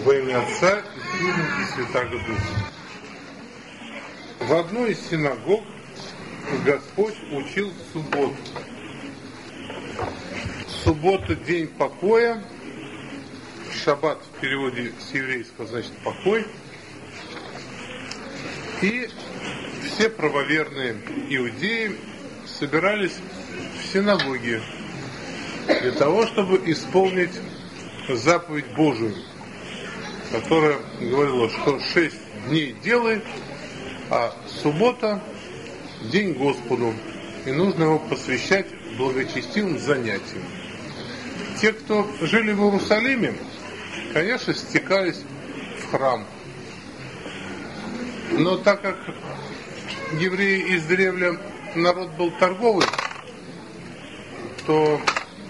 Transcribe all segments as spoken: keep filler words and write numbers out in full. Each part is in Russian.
Во имя Отца и Сына и Святаго Духа. В одной из синагог Господь учил в субботу. Суббота – день покоя. Шаббат в переводе с еврейского значит покой. И все правоверные иудеи собирались в синагоге для того, чтобы исполнить заповедь Божию, которая говорила, что шесть дней делай, а суббота – день Господу, и нужно его посвящать благочестивым занятиям. Те, кто жили в Иерусалиме, конечно, стекались в храм. Но так как евреи издревле народ был торговый, то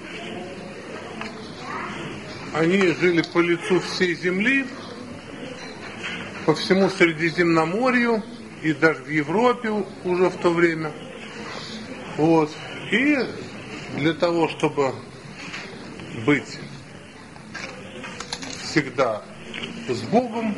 они жили по лицу всей земли, по всему Средиземноморью и даже в Европе уже в то время. Вот. И для того, чтобы быть всегда с Богом,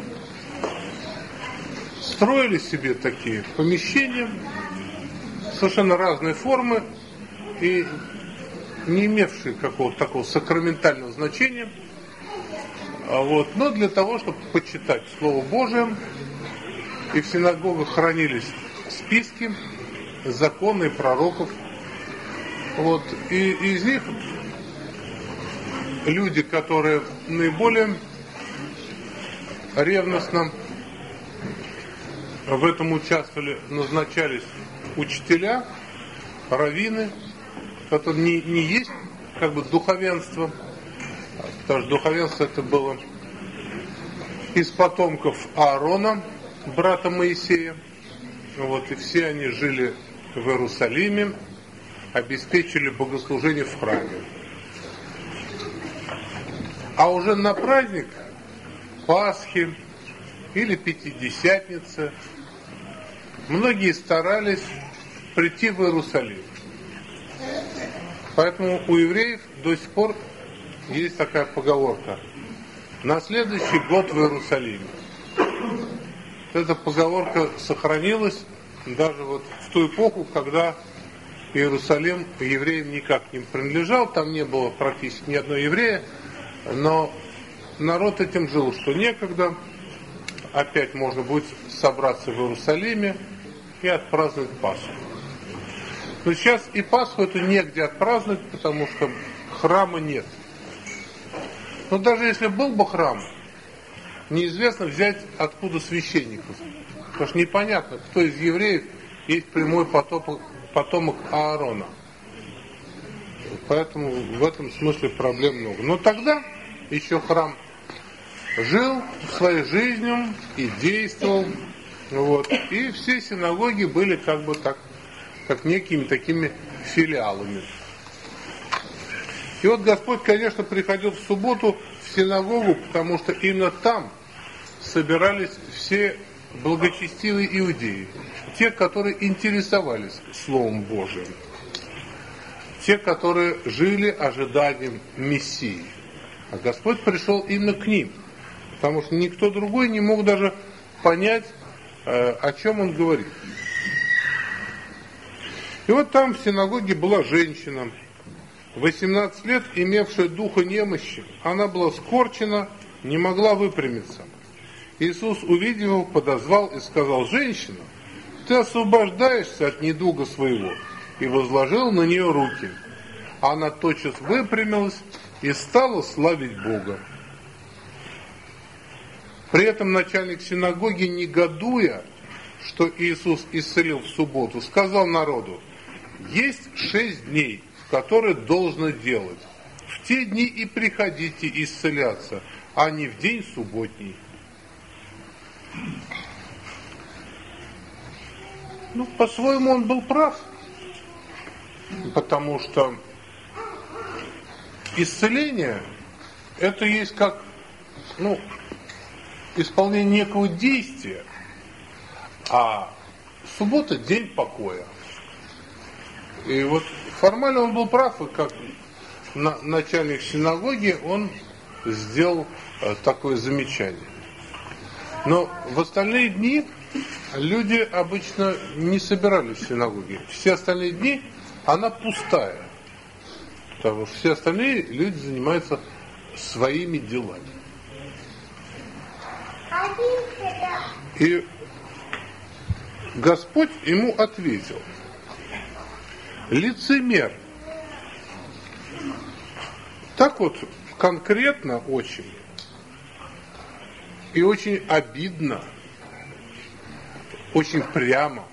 строили себе такие помещения совершенно разной формы и не имевшие какого-то такого сакраментального значения, вот, но для того, чтобы почитать Слово Божие. И в синагогах хранились списки, законы пророков. Вот, и из них люди, которые наиболее ревностно в этом участвовали, назначались учителя, раввины, которые не, не есть как бы духовенство, потому что духовенство это было из потомков Аарона, брата Моисея. Вот, и все они жили в Иерусалиме, обеспечили богослужение в храме. А уже на праздник Пасхи или Пятидесятницы многие старались прийти в Иерусалим. Поэтому у евреев до сих пор есть такая поговорка: на следующий год в Иерусалиме. Эта поговорка сохранилась даже вот в ту эпоху, когда Иерусалим евреям никак не принадлежал, там не было практически ни одного еврея, но народ этим жил, что некогда опять можно будет собраться в Иерусалиме и отпраздновать Пасху. Но сейчас и Пасху это негде отпраздновать, потому что храма нет. Но даже если был бы храм, неизвестно взять откуда священников. Потому что непонятно, кто из евреев есть прямой потомок, потомок Аарона. Поэтому в этом смысле проблем много. Но тогда еще храм жил своей жизнью и действовал. Вот. И все синагоги были как бы так, как некими такими филиалами. И вот Господь, конечно, приходил в субботу в синагогу, потому что именно там собирались все благочестивые иудеи, те, которые интересовались Словом Божиим, те, которые жили ожиданием Мессии. А Господь пришел именно к ним, потому что никто другой не мог даже понять, о чем Он говорит. И вот там в синагоге была женщина, восемнадцать лет, имевшая духа немощи. Она была скорчена, не могла выпрямиться. Иисус, увидев его, подозвал и сказал: «Женщина, ты освобождаешься от недуга своего», и возложил на нее руки. Она тотчас выпрямилась и стала славить Бога. При этом начальник синагоги, негодуя, что Иисус исцелил в субботу, сказал народу: «Есть шесть дней, в которые должно делать. В те дни и приходите исцеляться, а не в день субботний». Ну, по-своему он был прав, потому что исцеление это есть как, ну, исполнение некого действия, а суббота день покоя. И вот формально он был прав, и как начальник синагоги, он сделал такое замечание. Но в остальные дни люди обычно не собирались в синагоге. Все остальные дни она пустая. Потому что все остальные люди занимаются своими делами. И Господь ему ответил: лицемер. Так вот, конкретно очень. И очень обидно. Очень прямо.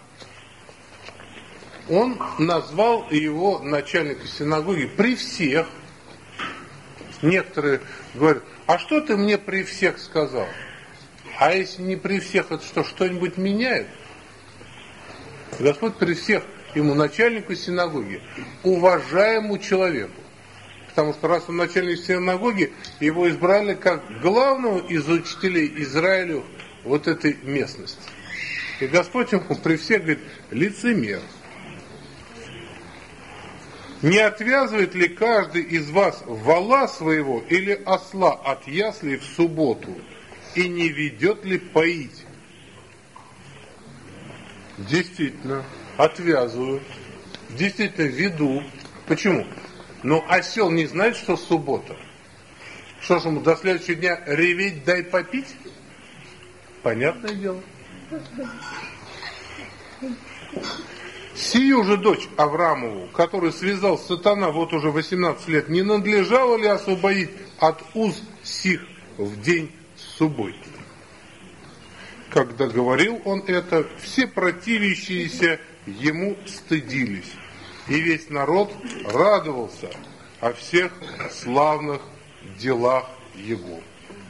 Он назвал его начальника синагоги при всех. Некоторые говорят: а что ты мне при всех сказал? А если не при всех, это что, что-нибудь меняет? Господь при всех ему, начальнику синагоги, уважаемому человеку. Потому что раз он начальник синагоги, его избрали как главного из учителей Израилю вот этой местности. И Господь ему при всех говорит: лицемер. Не отвязывает ли каждый из вас вола своего или осла от яслей в субботу, и не ведет ли поить? Действительно, отвязываю. Действительно, веду. Почему? Но осел не знает, что суббота. Что ж ему до следующего дня реветь, дай попить? Понятное дело. Сию же дочь Авраамову, которую связал сатана вот уже восемнадцать лет, не надлежало ли освободить от уз сих в день субботы? Когда говорил он это, все противящиеся ему стыдились, и весь народ радовался о всех славных делах его.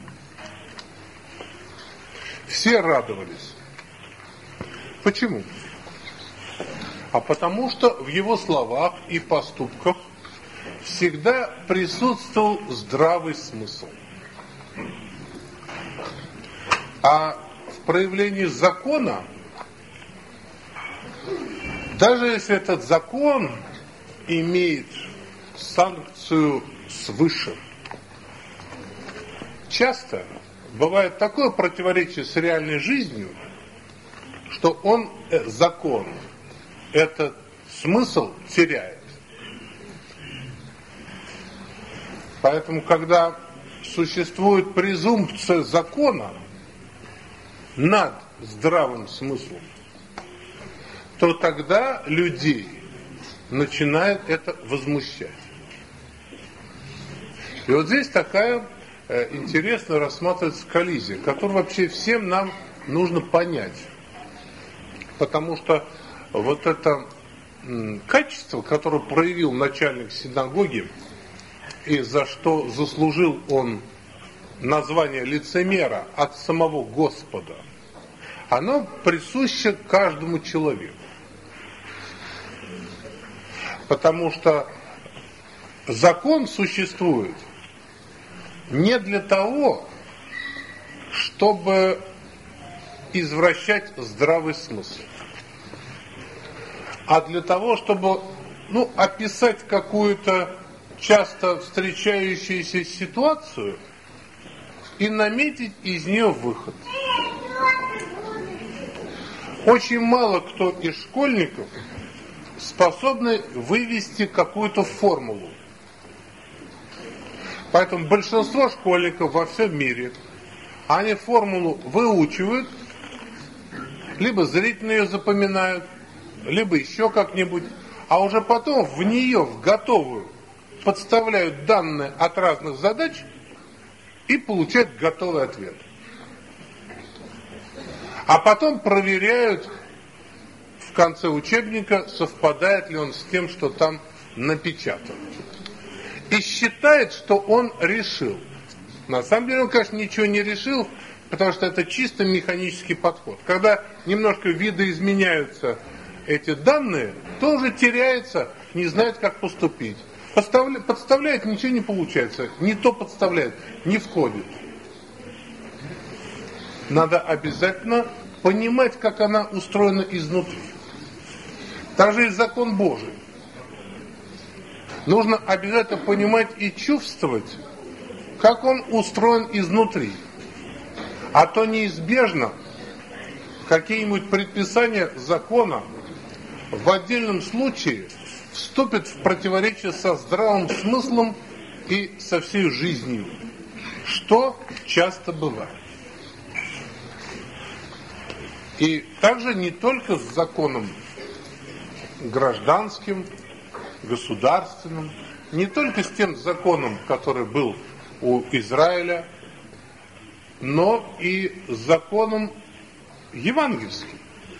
Все радовались. Почему? А потому что в его словах и поступках всегда присутствовал здравый смысл. А в проявлении закона, даже если этот закон имеет санкцию свыше, часто бывает такое противоречие с реальной жизнью, что он, закон, этот смысл теряет. Поэтому, когда существует презумпция закона над здравым смыслом, то тогда людей начинает это возмущать. И вот здесь такая э, интересно рассматривается коллизия, которую вообще всем нам нужно понять. Потому что вот это м, качество, которое проявил начальник синагоги, и за что заслужил он название лицемера от самого Господа, оно присуще каждому человеку. Потому что закон существует не для того, чтобы извращать здравый смысл, а для того, чтобы ну, описать какую-то часто встречающуюся ситуацию и наметить из нее выход. Очень мало кто из школьников способны вывести какую-то формулу. Поэтому большинство школьников во всем мире, они формулу выучивают, либо зрительно ее запоминают, либо еще как-нибудь, а уже потом в нее, в готовую, подставляют данные от разных задач и получают готовый ответ. А потом проверяют в конце учебника, совпадает ли он с тем, что там напечатано. И считает, что он решил. На самом деле он, конечно, ничего не решил, потому что это чисто механический подход. Когда немножко видоизменяются эти данные, то уже теряется, не знает, как поступить. Подставля, подставляет, ничего не получается. Не то подставляет, не входит. Надо обязательно понимать, как она устроена изнутри. Так же и закон Божий. Нужно обязательно понимать и чувствовать, как он устроен изнутри. А то неизбежно какие-нибудь предписания закона в отдельном случае вступят в противоречие со здравым смыслом и со всей жизнью, что часто бывает. И также не только с законом гражданским, государственным, не только с тем законом, который был у Израиля, но и с законом евангельским,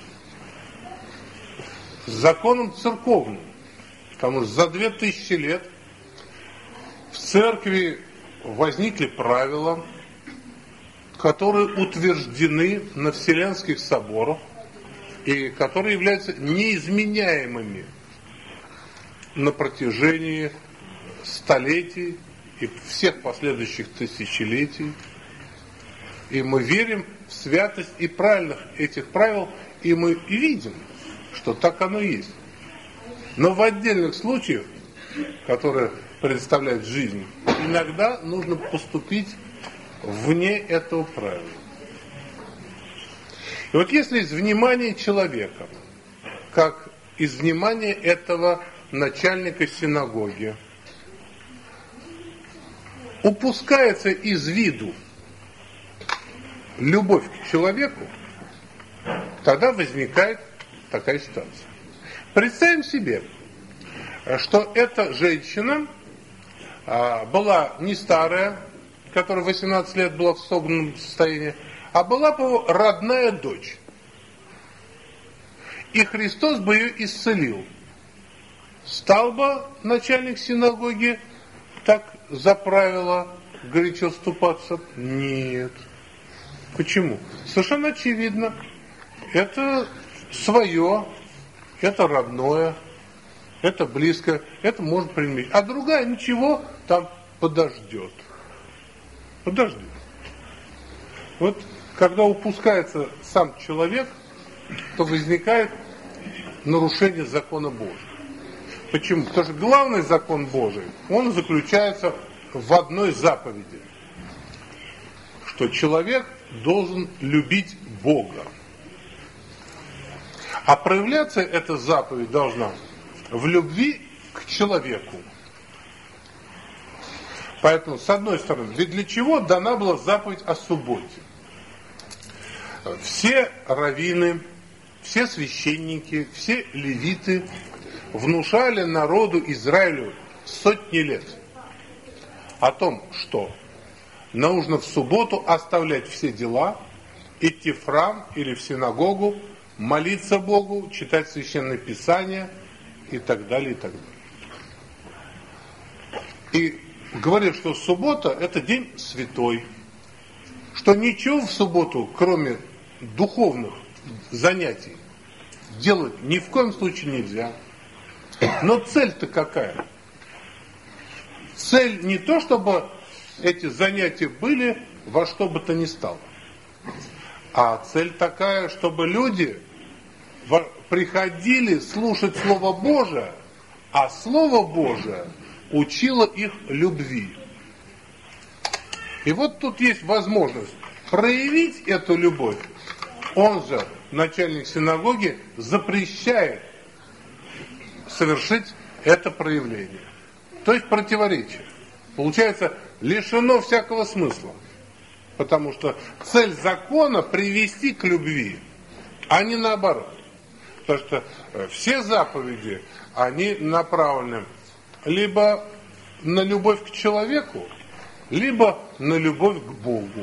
с законом церковным. Потому что за две тысячи лет в церкви возникли правила, которые утверждены на Вселенских соборах и которые являются неизменяемыми на протяжении столетий и всех последующих тысячелетий. И мы верим в святость и правильность этих правил, и мы видим, что так оно и есть. Но в отдельных случаях, которые представляют жизнь, иногда нужно поступить вне этого правила. И вот если из внимания человека, как из внимания этого начальника синагоги, упускается из виду любовь к человеку, тогда возникает такая ситуация. Представим себе, что эта женщина была не старая, которая восемнадцать лет была в согнанном состоянии, а была бы родная дочь. И Христос бы ее исцелил. Стал бы начальник синагоги так за правило горячо вступаться? Нет. Почему? Совершенно очевидно. Это свое, это родное, это близкое, это может принять. А другая ничего, там подождет. Подожди. Вот когда упускается сам человек, то возникает нарушение закона Божьего. Почему? Потому что главный закон Божий, он заключается в одной заповеди, что человек должен любить Бога. А проявляться эта заповедь должна в любви к человеку. Поэтому, с одной стороны, ведь для чего дана была заповедь о субботе? Все раввины, все священники, все левиты внушали народу Израилю сотни лет о том, что нужно в субботу оставлять все дела, идти в храм или в синагогу, молиться Богу, читать Священное Писание и так далее, и так далее. И говорит, что суббота – это день святой, что ничего в субботу, кроме духовных занятий, делать ни в коем случае нельзя. Но цель-то какая? Цель не то, чтобы эти занятия были во что бы то ни стало, а цель такая, чтобы люди приходили слушать Слово Божие, а Слово Божие учило их любви. И вот тут есть возможность проявить эту любовь. Он же, начальник синагоги, запрещает совершить это проявление. То есть противоречие. Получается, лишено всякого смысла. Потому что цель закона привести к любви, а не наоборот. Потому что все заповеди, они направлены либо на любовь к человеку, либо на любовь к Богу.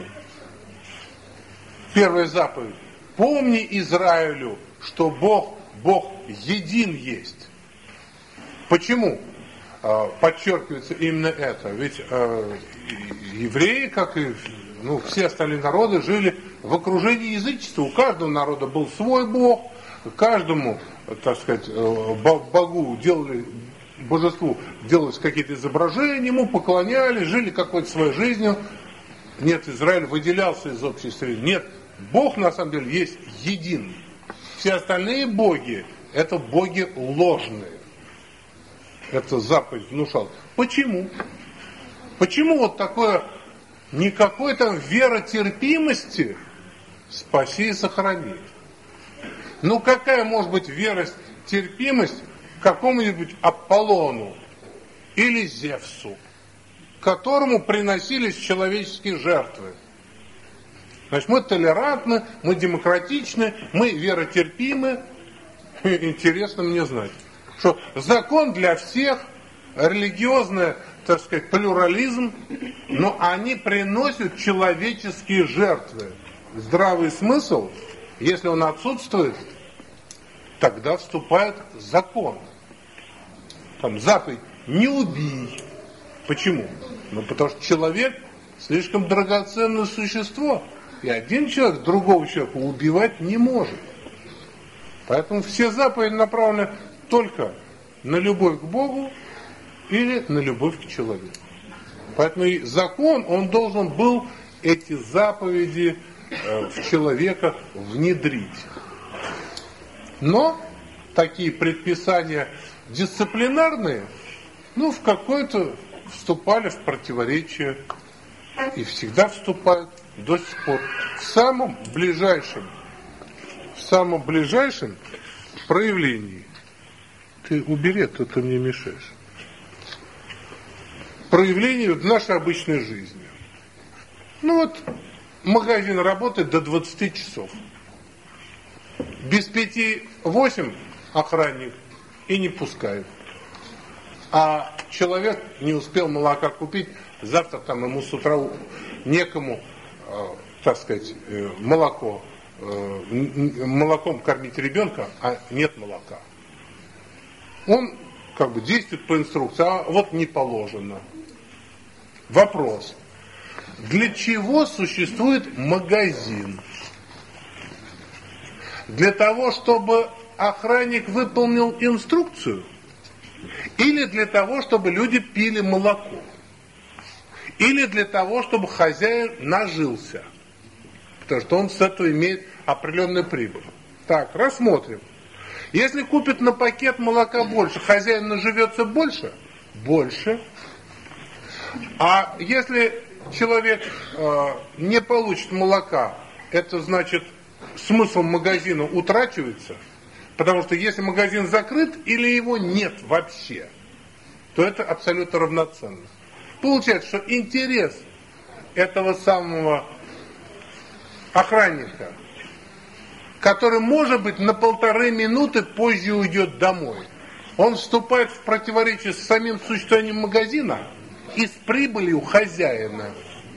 Первая заповедь. Помни Израилю, что Бог, Бог един есть. Почему подчеркивается именно это? Ведь э, евреи, как и ну, все остальные народы, жили в окружении язычества. У каждого народа был свой Бог, каждому, так сказать, богу делали, божеству делались какие-то изображения, ему поклонялись, жили какой-то своей жизнью. Нет, Израиль выделялся из общей среды. Нет, Бог на самом деле есть един. Все остальные боги – это боги ложные. Это заповедь внушал. Почему? Почему вот такое никакой там веротерпимости спаси и сохрани. Ну какая может быть веротерпимость к какому-нибудь Аполлону или Зевсу, которому приносились человеческие жертвы? Значит, мы толерантны, мы демократичны, мы веротерпимы. Интересно мне знать, что закон для всех, религиозный, так сказать, плюрализм, но они приносят человеческие жертвы. Здравый смысл, если он отсутствует, тогда вступает закон. Там заповедь «не убий». Почему? Ну, потому что человек слишком драгоценное существо, и один человек другого человека убивать не может. Поэтому все заповеди направлены только на любовь к Богу или на любовь к человеку. Поэтому и закон, он должен был эти заповеди э, в человека внедрить. Но такие предписания дисциплинарные, ну, в какое-то вступали в противоречие и всегда вступают до сих пор. В самом ближайшем, в самом ближайшем проявлении. Ты убери, а то ты мне мешаешь. Проявлению в нашей обычной жизни. Ну вот, магазин работает до двадцати часов. Без пяти восемь охранник и не пускает. А человек не успел молока купить, завтра там ему с утра некому, э, так сказать, э, молоко, э, молоком кормить ребенка, а нет молока. Он как бы действует по инструкции, а вот не положено. Вопрос. Для чего существует магазин? Для того, чтобы охранник выполнил инструкцию? Или для того, чтобы люди пили молоко? Или для того, чтобы хозяин нажился? Потому что он с этого имеет определенную прибыль. Так, рассмотрим. Если купит на пакет молока больше, хозяин наживется больше? Больше. А если человек э, не получит молока, это значит, смысл магазина утрачивается? Потому что если магазин закрыт или его нет вообще, то это абсолютно равноценно. Получается, что интерес этого самого охранника, который, может быть, на полторы минуты позже уйдет домой, он вступает в противоречие с самим существованием магазина и с прибылью хозяина.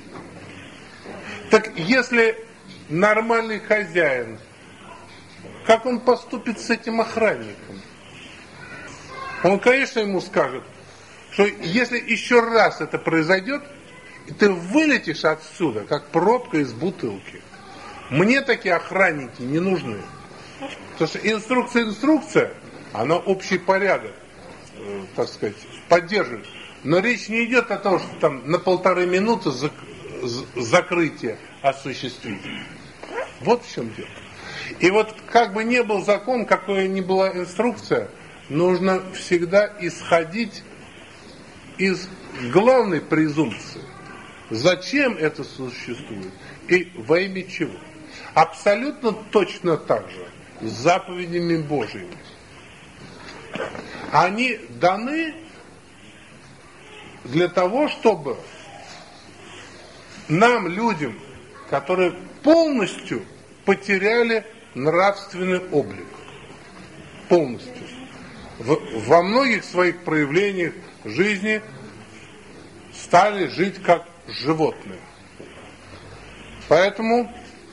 Так если нормальный хозяин, как он поступит с этим охранником? Он, конечно, ему скажет, что если еще раз это произойдет, ты вылетишь отсюда, как пробка из бутылки. Мне такие охранники не нужны. Потому что инструкция, инструкция, она общий порядок, э, так сказать, поддерживает. Но речь не идет о том, что там на полторы минуты зак- закрытие осуществить. Вот в чем дело. И вот как бы ни был закон, какая ни была инструкция, нужно всегда исходить из главной презумпции. Зачем это существует и во имя чего? Абсолютно точно так же с заповедями Божьими. Они даны для того, чтобы нам, людям, которые полностью потеряли нравственный облик, полностью, в, во многих своих проявлениях жизни стали жить как животные. Поэтому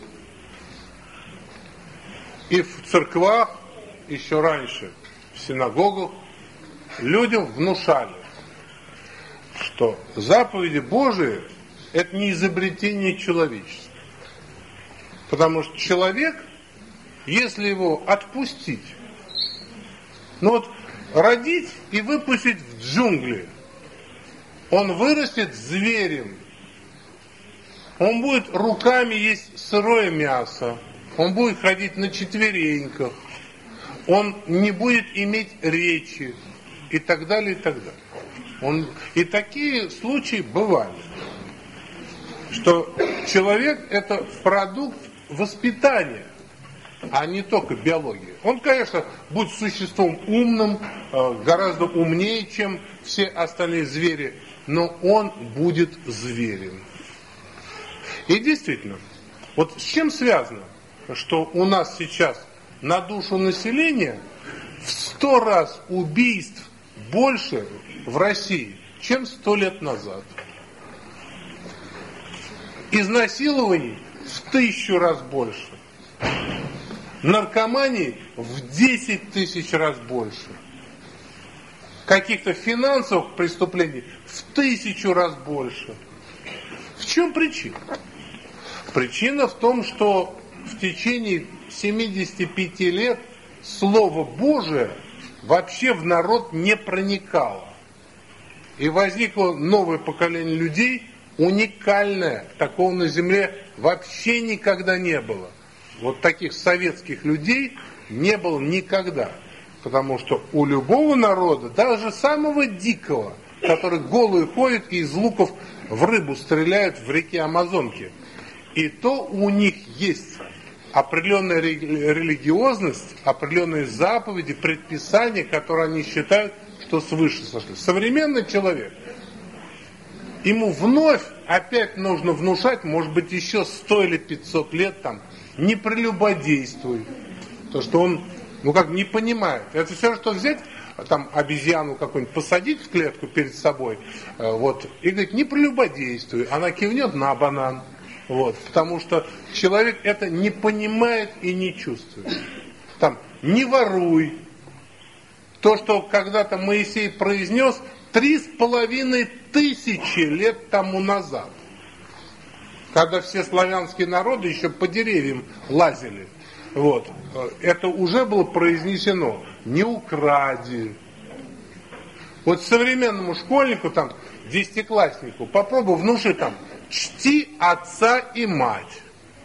и в церквах, еще раньше, в синагогах, людям внушали, что заповеди Божии – это не изобретение человечества. Потому что человек, если его отпустить, ну вот родить и выпустить в джунгли, он вырастет зверем. Он будет руками есть сырое мясо. Он будет ходить на четвереньках. Он не будет иметь речи. И так далее, и так далее. Он... И такие случаи бывали. что человек – это продукт воспитания, а не только биологии. Он, конечно, будет существом умным, гораздо умнее, чем все остальные звери, но он будет зверем. И действительно, вот с чем связано, что у нас сейчас на душу населения в сто раз убийств больше в России, чем сто лет назад. Изнасилований в тысячу раз больше. Наркомании в десять тысяч раз больше. Каких-то финансовых преступлений в тысячу раз больше. В чем причина? Причина в том, что в течение семидесяти пяти лет Слово Божие вообще в народ не проникало. И возникло новое поколение людей, уникальное, такого на земле вообще никогда не было. Вот таких советских людей не было никогда. Потому что у любого народа, даже самого дикого, который голый ходит и из луков в рыбу стреляет в реке Амазонки, и то у них есть определенная религиозность, определенные заповеди, предписания, которые они считают, что свыше сошли. Современный человек, ему вновь опять нужно внушать, может быть, еще сто или пятьсот лет, там, не прелюбодействуй. То, что он, ну как, не понимает. Это все, что взять, там, обезьяну какую-нибудь посадить в клетку перед собой, вот, и говорит, не прелюбодействуй. Она кивнет на банан. Вот, потому что человек это не понимает и не чувствует. Там, не воруй. То, что когда-то Моисей произнес три с половиной тысячи лет тому назад, когда все славянские народы еще по деревьям лазили. Вот, это уже было произнесено. Не укради. Вот современному школьнику, там, десятикласснику, попробуй внушить там, чти отца и мать.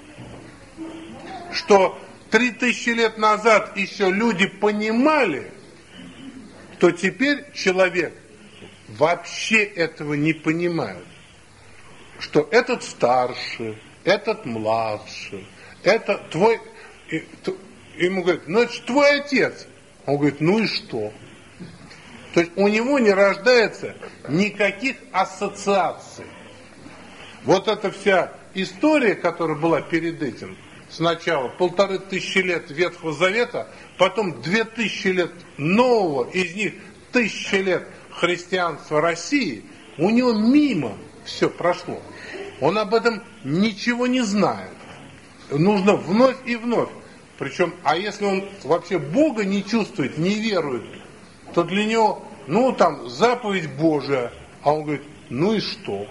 Что три тысячи лет назад еще люди понимали, то теперь человек вообще этого не понимает. Что этот старше, этот младше, это твой... Ему говорят, ну это же твой отец. Он говорит, ну и что? То есть у него не рождается никаких ассоциаций. Вот эта вся история, которая была перед этим, сначала полторы тысячи лет Ветхого Завета, потом две тысячи лет Нового, из них тысячи лет христианства России, у него мимо все прошло. Он об этом ничего не знает. Нужно вновь и вновь. Причем, а если он вообще Бога не чувствует, не верует, то для него, ну там, заповедь Божия, а он говорит, ну и что?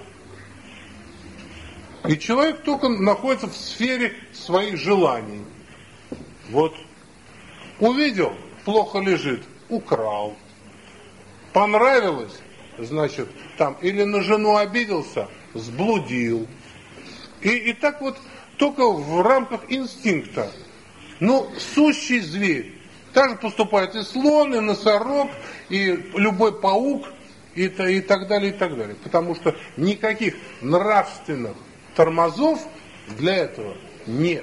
И человек только находится в сфере своих желаний. Вот, увидел, плохо лежит, украл. Понравилось, значит, там, или на жену обиделся, сблудил. И, и так вот, только в рамках инстинкта. Ну, сущий зверь. Так же поступает и слон, и носорог, и любой паук, и, и так далее, и так далее. Потому что никаких нравственных тормозов для этого нет.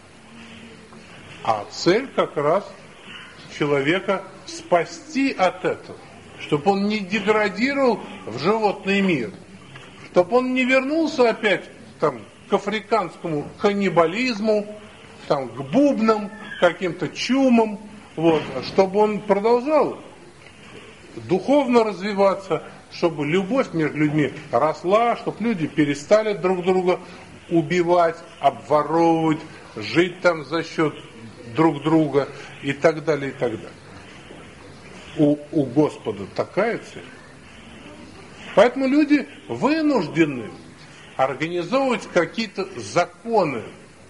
А цель как раз человека спасти от этого. Чтобы он не деградировал в животный мир. Чтобы он не вернулся опять там, к африканскому каннибализму, там, к бубнам, каким-то чумам. Вот, чтобы он продолжал духовно развиваться, чтобы любовь между людьми росла, чтобы люди перестали друг друга убивать, обворовывать, жить там за счет друг друга и так далее, и так далее. У, у Господа такая цель. Поэтому люди вынуждены организовывать какие-то законы.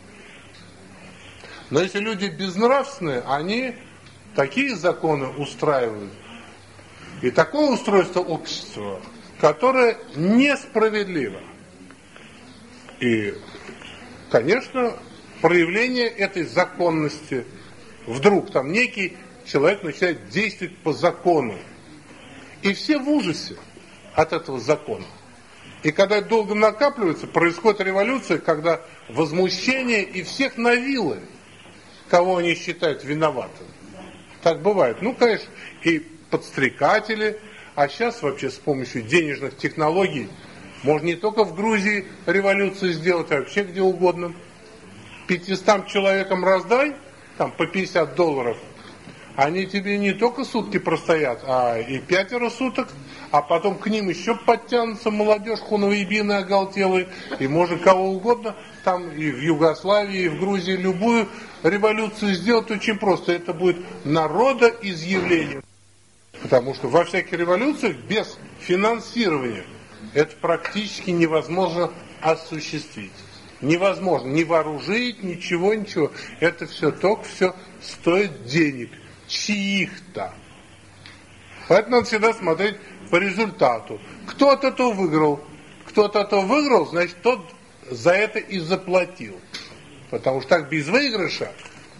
Но если люди безнравственные, они такие законы устраивают. И такое устройство общества, которое несправедливо. И, конечно, проявление этой законности, вдруг там некий человек начинает действовать по закону. И все в ужасе от этого закона. И когда это долго накапливается, происходит революция, когда возмущение и всех на вилы, кого они считают виноватым. Так бывает. Ну, конечно, и подстрекатели, а сейчас вообще с помощью денежных технологий можно не только в Грузии революцию сделать, а вообще где угодно. пятистам человекам раздай, там по пятьдесят долларов, они тебе не только сутки простоят, а и пятеро суток, а потом к ним еще подтянутся молодежь хунвейбины оголтелые, и можно кого угодно, там и в Югославии, и в Грузии, любую революцию сделать очень просто. Это будет народоизъявление. Потому что во всяких революциях без финансирования это практически невозможно осуществить. Невозможно ни вооружить, ничего, ничего. Это все только все стоит денег. Чьих-то. Поэтому надо всегда смотреть по результату. Кто-то то выиграл. Кто-то то выиграл, значит, тот за это и заплатил. Потому что так без выигрыша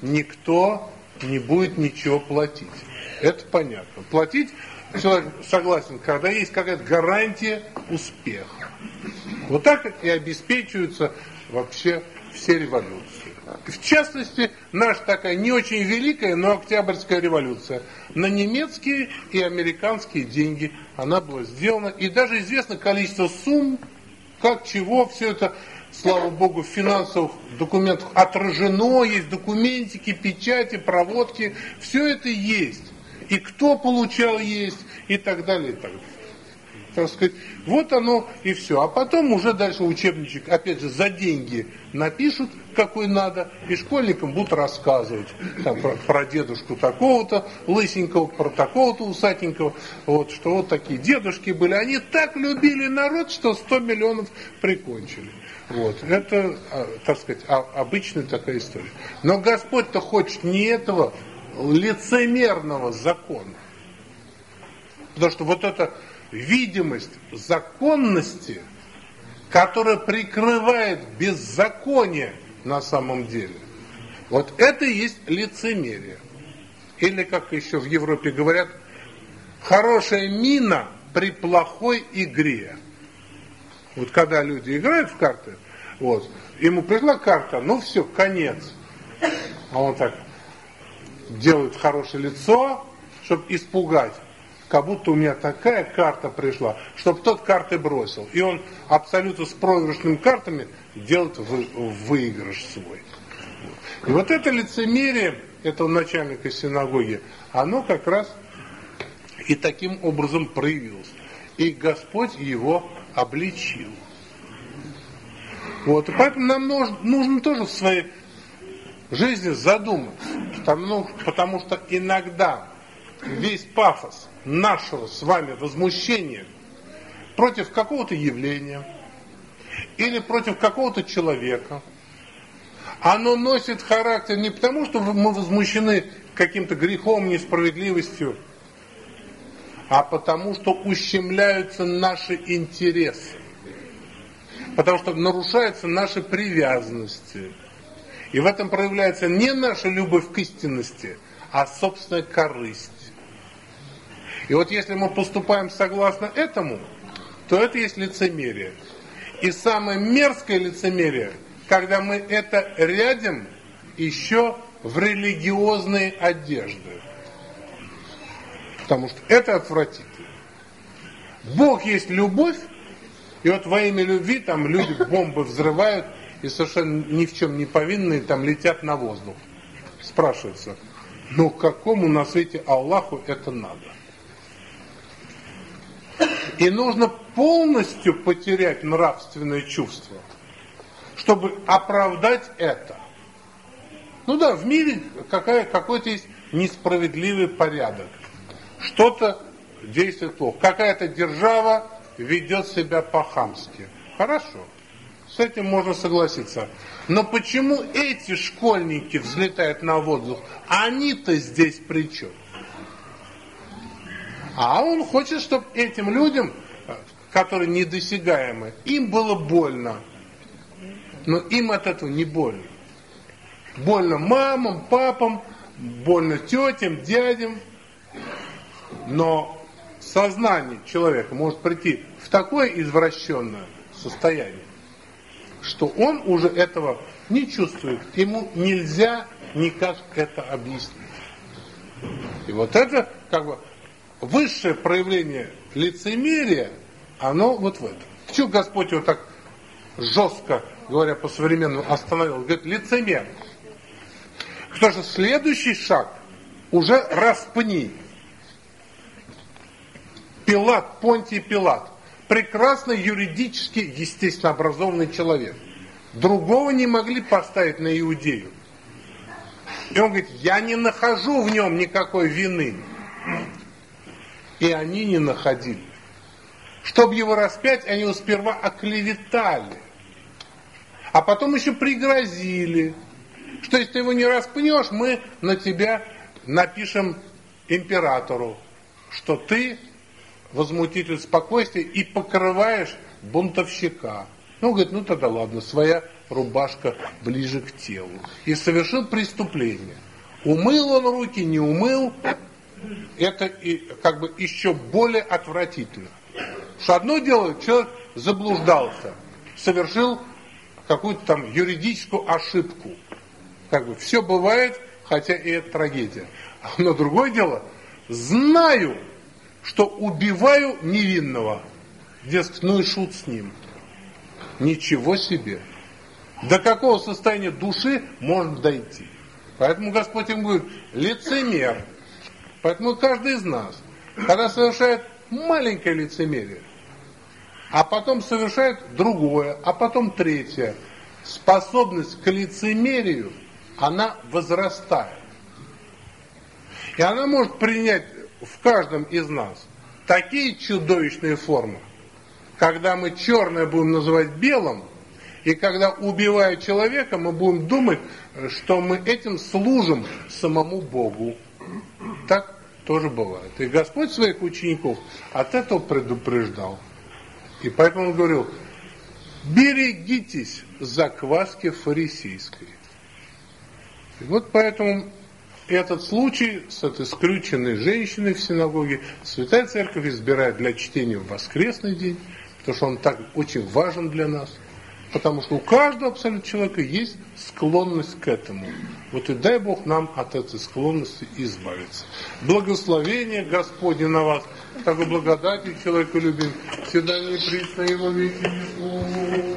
никто не будет ничего платить. Это понятно. Платить человек согласен, когда есть какая-то гарантия успеха. Вот так и обеспечиваются вообще все революции. В частности, наша такая не очень великая, но Октябрьская революция. На немецкие и американские деньги она была сделана. И даже известно количество сумм, как, чего, все это, слава богу, в финансовых документах отражено, есть документики, печати, проводки, все это есть. И кто получал есть, и так далее, и так далее. Так сказать, вот оно и все. А потом уже дальше учебничек, опять же, за деньги напишут, какой надо, и школьникам будут рассказывать там, про, про дедушку такого-то, лысенького, про такого-то усатенького, вот, что вот такие дедушки были. Они так любили народ, что сто миллионов прикончили. Вот. Это, так сказать, обычная такая история. Но Господь-то хочет не этого лицемерного закона. Потому что вот эта видимость законности, которая прикрывает беззаконие на самом деле, вот это и есть лицемерие. Или, как еще в Европе говорят, хорошая мина при плохой игре. Вот когда люди играют в карты, вот, ему пришла карта, ну все, конец. А он так делает хорошее лицо, чтобы испугать. Как будто у меня такая карта пришла, чтобы тот карты бросил. И он абсолютно с проигрышными картами делает вы, выигрыш свой. И вот это лицемерие этого начальника синагоги, оно как раз и таким образом проявилось. И Господь его обличил. Вот. И поэтому нам нужно, нужно тоже в своей жизни задуматься. Потому, потому что иногда весь пафос нашего с вами возмущения против какого-то явления или против какого-то человека, оно носит характер не потому, что мы возмущены каким-то грехом, несправедливостью, а потому, что ущемляются наши интересы, потому что нарушаются наши привязанности. И в этом проявляется не наша любовь к истинности, а собственная корысть. И вот если мы поступаем согласно этому, то это есть лицемерие. И самое мерзкое лицемерие, когда мы это рядим еще в религиозные одежды. Потому что это отвратительно. Бог есть любовь, и вот во имя любви там люди бомбы взрывают, и совершенно ни в чем не повинные там летят на воздух. Спрашивается, ну какому на свете Аллаху это надо? И нужно полностью потерять нравственное чувство, чтобы оправдать это. Ну да, в мире какая, какой-то есть несправедливый порядок. Что-то действует плохо. Какая-то держава ведет себя по-хамски. Хорошо, с этим можно согласиться. Но почему эти школьники взлетают на воздух? Они-то здесь при чем? А он хочет, чтобы этим людям, которые недосягаемы, им было больно. Но им от этого не больно. Больно мамам, папам, больно тетям, дядям. Но сознание человека может прийти в такое извращенное, состоянии, что он уже этого не чувствует, ему нельзя никак это объяснить. И вот это как бы высшее проявление лицемерия, оно вот в этом. Почему Господь его так жестко, говоря по-современному, остановил? Говорит, лицемер. Потому что следующий шаг уже распни. Пилат, Понтий Пилат, прекрасный юридически, естественно, образованный человек. Другого не могли поставить на Иудею. И он говорит, я не нахожу в нем никакой вины. И они не находили. Чтобы его распять, они его сперва оклеветали. А потом еще пригрозили, что если ты его не распнешь, мы на тебя напишем императору, что ты возмутитель спокойствия и покрываешь бунтовщика. Ну, говорит, ну тогда ладно, своя рубашка ближе к телу. И совершил преступление. Умыл он руки, не умыл, это и, как бы еще более отвратительно. Что одно дело, человек заблуждался, совершил какую-то там юридическую ошибку. Как бы все бывает, хотя и это трагедия. А на другое дело, знаю, что убиваю невинного. Дескать, ну и шут с ним. Ничего себе. До какого состояния души можно дойти? Поэтому Господь им говорит, лицемер. Поэтому каждый из нас, когда совершает маленькое лицемерие, а потом совершает другое, а потом третье, способность к лицемерию, она возрастает. И она может принять в каждом из нас такие чудовищные формы, когда мы черное будем называть белым, и когда, убивая человека, мы будем думать, что мы этим служим самому Богу. Так тоже бывает. И Господь своих учеников от этого предупреждал. И поэтому он говорил, берегитесь закваски фарисейской. И вот поэтому этот случай с этой скрюченной женщиной в синагоге Святая Церковь избирает для чтения в воскресный день, потому что он так очень важен для нас. Потому что у каждого абсолютно человека есть склонность к этому. Вот и дай Бог нам от этой склонности избавиться. Благословение Господне на вас, такой благодати человеку любим, всегда не присно его веки.